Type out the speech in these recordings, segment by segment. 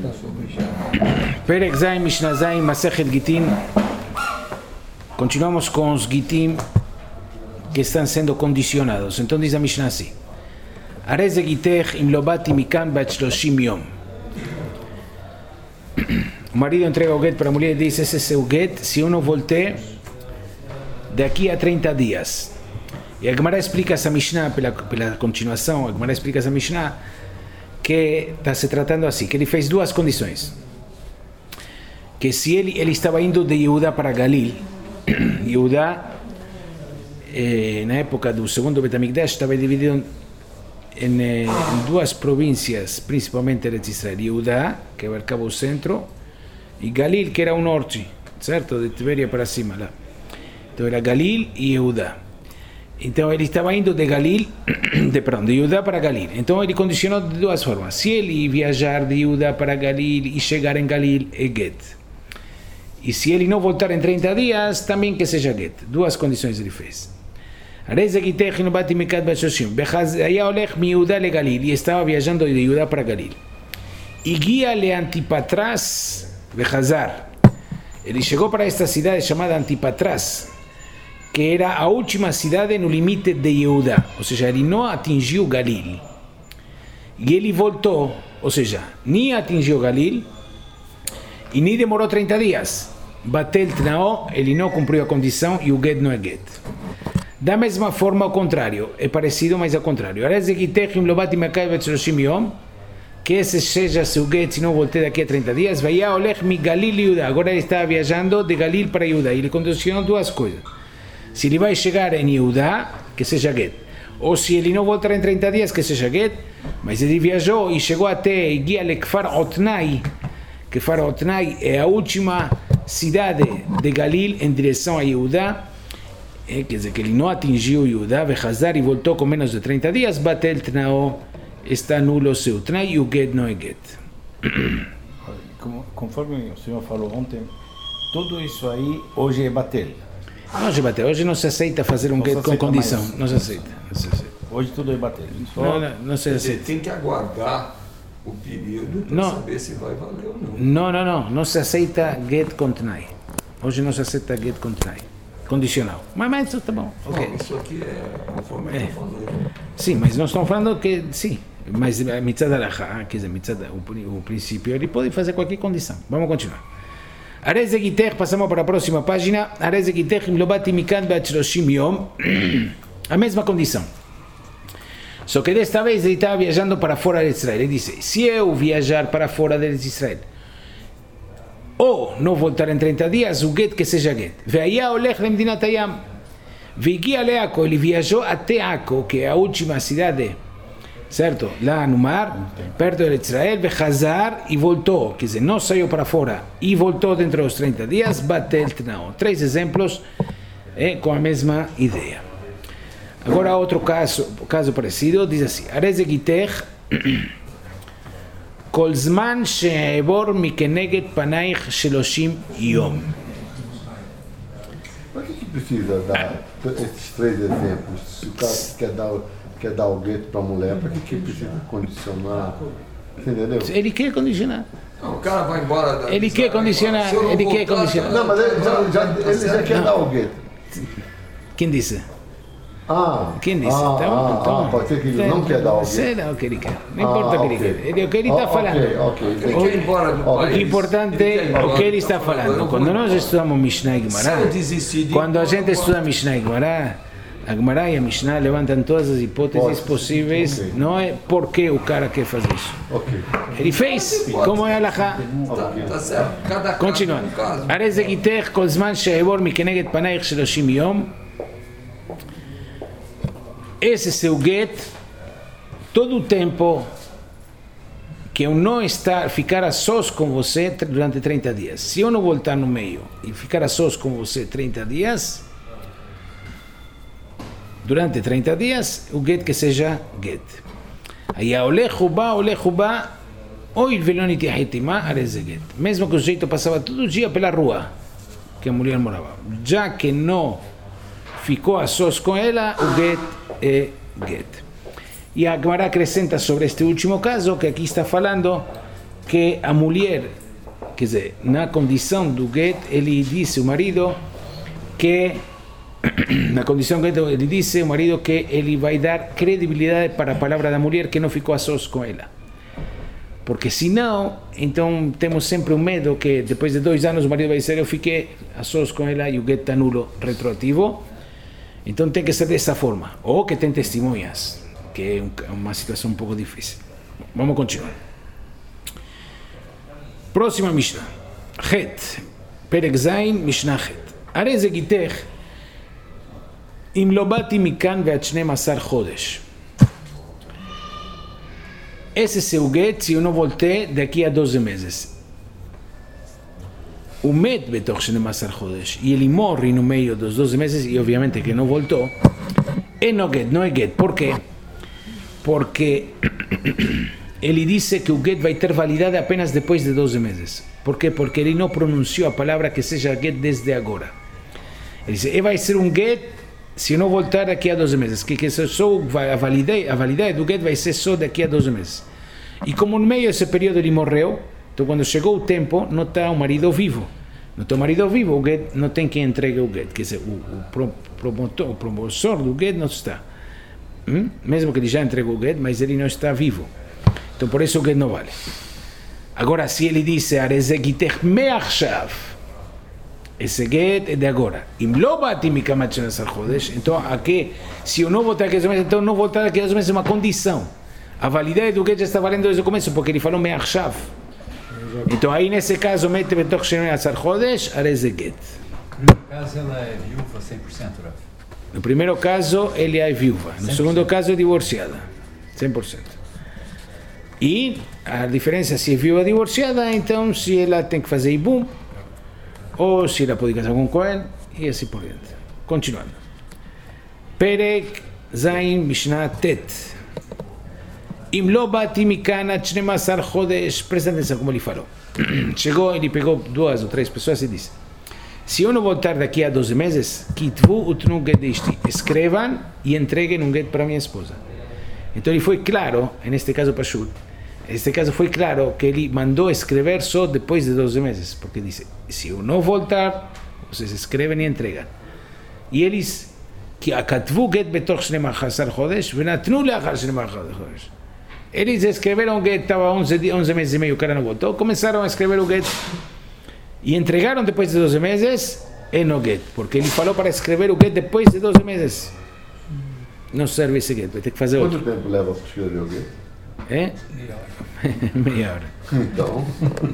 Perek Zayin, Mishnah Zayin, Masechet Gitin. Continuamos com os Gitim que estão sendo condicionados. Então diz a Mishnah assim: Arez Gitech im lobati mikan bat 30 yom. O marido entrega o get para a mulher e diz: esse é seu get se eu não voltei daqui a 30 dias. E a Gemara explica essa Mishnah, pela continuação, a Gemara explica essa Mishnah, que está se tratando assim, que ele fez duas condições. Que se ele estava indo de Yehudá para Galil, Yehudá, na época do segundo Betamigdash, estava dividido em duas províncias, principalmente Eretz Israel: Yehudá, que abarcava o centro, e Galil, que era o norte, certo? De Tiberia para cima lá. Então era Galil e Yehudá. Então ele estava indo de Galil, de Yehudá para Galil. Então ele condicionou de duas formas: se ele viajar de Yehudá para Galil e chegar em Galil, é get. E se ele não voltar em 30 dias, também que seja get. Duas condições ele fez. E estava viajando de Yehudá para Galil. E guia-lhe Antipatras Behazar. Ele chegou para esta cidade chamada Antipatras, que era a última cidade no limite de Yehudá. Ou seja, ele não atingiu Galil. E ele voltou, ou seja, nem atingiu Galil e nem demorou 30 dias. Batel Tnao, ele não cumpriu a condição e o get não é get. Da mesma forma, ao contrário, é parecido, mas ao contrário. Que esse seja seu get se não voltei daqui a 30 dias. Agora ele está viajando de Galil para Yehudá. Ele condicionou duas coisas: se ele vai chegar em Yehudá, que seja get, ou se ele não voltar em 30 dias, que seja get. Mas ele viajou e chegou até Guia Kfar Otnai. Kfar Otnai é a última cidade de Galil em direção a Yehudá. Quer dizer que ele não atingiu Yehudá, Behazar, e voltou com menos de 30 dias. Batel Tnao, está nulo o seu Tnai e o get não é get. Conforme o senhor falou ontem, tudo isso aí hoje é batel. Hoje é batel, hoje não se aceita fazer um get com condição. Não se aceita. Hoje tudo é batel. Não se aceita. Tem que aguardar o período para saber se vai valer ou não. Não se aceita get com Tnai. Hoje não se aceita get com Tnai. Condicional. Mas isso está bom. Okay. Não, isso aqui é conforme eu estou falando. Sim, mas nós estamos falando que sim. Mas a mitzvah da Lacha, quer dizer, o princípio, ele pode fazer qualquer condição. Vamos continuar. Arez Gitech, passamos para a próxima página. Arez Gitech, Mlobati Mikan Bat 30 Yom. A mesma condição. Só que desta vez ele estava viajando para fora de Israel. Ele disse: se eu viajar para fora de Israel, ou não voltar em 30 dias, o get que seja get. Veia olech lemdinat hayam. Vigia leako, ele viajou até Ako, que é a última cidade, certo? Lá no mar, perto de Israel, Behazar, e voltou. Quer dizer, não saiu para fora e voltou dentro dos 30 dias. Batel Tnao. 3 exemplos com a mesma ideia. Agora outro caso parecido, diz assim: Arez Gitech כל זמן שהעבור מכנגד פנייך 30 יום. Por que precisa dar esses 3 exemplos? Se o cara quer dar o gueto para a mulher, para que precisa condicionar? Você entendeu? Ele quer condicionar. Não, o cara vai embora da Ele quer condicionar. Não, mas ele já quer dar o gueto. Quem disse? Quem disse? Pode ser que ele não quer dar o gueto. Será o que ele quer. Não importa o que ele quer. É o que ele está falando. Ele quer ir embora do país. O que é importante é o que ele está falando. Quando nós estudamos Mishnah e Gemara, quando a gente estuda Mishnah e Gemara, a Gemara e a Mishnah levantam todas as hipóteses possíveis. Não é porque o cara quer fazer isso. Ele fez, como é a Lacha. Tá certo. Continuando. Arez Gitech kol zman she'evor mikeneged panaich 30 yom. Esse seu get, todo o tempo que eu não ficar a sós com você durante 30 dias. Se eu não voltar no meio e ficar a sós com você 30 dias, durante 30 dias, o get que seja get. Aí a olechubá, oi veloniti hitima, areze get. Mesmo que o sujeito passava todo dia pela rua que a mulher morava, já que não ficou a sós com ela, o get é get. E a Gemara acrescenta sobre este último caso, que aqui está falando que a mulher, quer dizer, na condição do get, ele disse o marido que na condição que ele disse o marido que ele vai dar credibilidade para a palavra da mulher que não ficou a sós com ela. Porque senão, então temos sempre o medo que depois de 2 anos o marido vai dizer eu fiquei a sós com ela e o get está nulo retroativo. Então tem que ser dessa forma. Ou que tem testemunhas, que é uma situação um pouco difícil. Vamos continuar. Próxima Mishnah. Het. Perek Zayin, Mishnah Het. הרי זה גיתך אם לא באתי מכאן ועד 12 חודש. Esse seu get se eu não voltei daqui a 12 meses. O met בתוך 12 חודש. E ele morre no meio dos 12 meses e obviamente que não voltou. E no get, não é get. Por quê? Porque ele disse que o get vai ter validade apenas depois de 12 meses. Por quê? Porque ele não pronunciou a palavra que seja get desde agora. Ele disse, vai ser um get se eu não voltar daqui a 12 meses. Que só a validade do get vai ser só daqui a 12 meses. E como no meio desse período ele morreu, então quando chegou o tempo, não está o marido vivo. Não está o marido vivo, o get não tem quem entregue o get. Quer dizer, o promotor do get não está. Mesmo que ele já entregou o get, mas ele não está vivo. Então por isso o get não vale. Agora, se ele disse, esse get é de agora. Então, aqui, se eu não voltar daqui a 12 meses, então não voltar daqui a 12 meses é uma condição. A validade do get já está valendo desde o começo, porque ele falou me'achshav. Então, aí nesse caso, mete betoch shenoi asar chodesh, areze get. No caso, ela é viúva 100%, Rav. No primeiro caso, ele é viúva. No 100%. Segundo caso, é divorciada. 100%. E a diferença se é viúva divorciada, então se ela tem que fazer ibum, ou se ela pode casar com Cohen, e assim por diante. Continuando. Perek Zayin Mishnah Tet. Im lo bati mikan ad 12 chodesh. Presta atenção como ele falou. Chegou, ele pegou 2 ou 3 pessoas e disse, se eu não voltar daqui a 12 meses, kitvu utnu get dishti. Escrevam e entreguem um get para minha esposa. Então ele foi claro, neste caso Pashut, neste caso foi claro que ele mandou escrever só depois de 12 meses, porque disse, se eu não voltar, vocês escrevem e entregam. E eles, que akatvu get betoch 12 chodesh, venatnu leachar 12 chodesh. Eles escreveram o get, estava 11 meses e meio, o cara não voltou, começaram a escrever o get e entregaram depois de 12 meses, e no get, porque ele falou para escrever o get depois de 12 meses. Não serve esse get, vai ter que fazer outro. Quanto tempo leva para escrever o get? É? Meia hora. Então.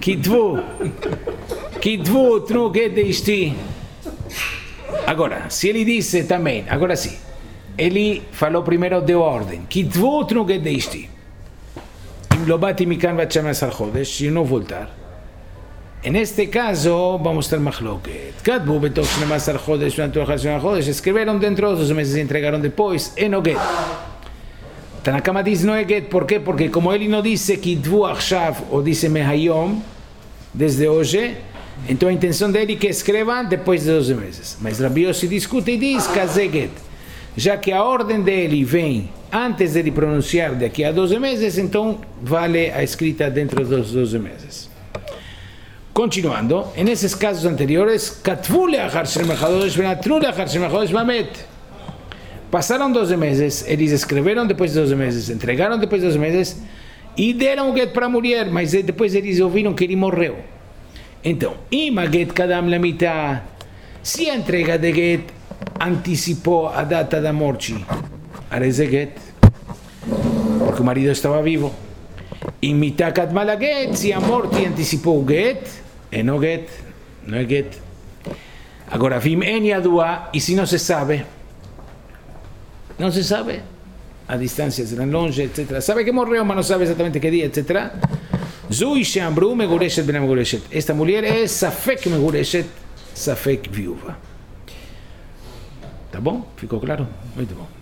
Kitvu, tnu get deisti. Agora, se ele disse também, agora sim, ele falou primeiro, deu ordem. Kitvu, tnu get deisti. Im lo bati mikan vat 12 chodesh, se eu não voltar. Neste caso, vamos ter machloket. Katbu betoch 12 chodesh, venatnu leachar 12 chodesh, escreveram dentro dos 12 meses e entregaram depois, e no get. Tanakama diz não é get, por quê? Porque como ele não disse kitvu achshav, ou disse mehayom, desde hoje, então a intenção dele é que escrevam depois de 12 meses. Mas Rabi Yossi discute e diz kazeh get. Já que a ordem dele vem antes de ele pronunciar daqui a 12 meses, então vale a escrita dentro dos 12 meses. Continuando, nesses casos anteriores, katvu leachar 12 chodesh, venatnu leachar 12 chodesh mamet. Passaram 12 meses, eles escreveram depois de 12 meses, entregaram depois de 12 meses e deram o get para a mulher, mas depois eles ouviram que ele morreu. Então, ima get kadam lamita, se a entrega de get antecipou a data da morte, areze get, porque o marido estava vivo. Imita kadmala get, se a morte antecipou o get, é no get, não é get. Agora, vim en yadua, e se não se sabe, não se sabe, a distância será longe, etc. Sabe que morreu, mas não sabe exatamente que dia, etc. Zui she'amru megureshet b'nei megureshet. Esta mulher é safek megureshet, safek viúva. Tá bom? Ficou claro? Muito bom.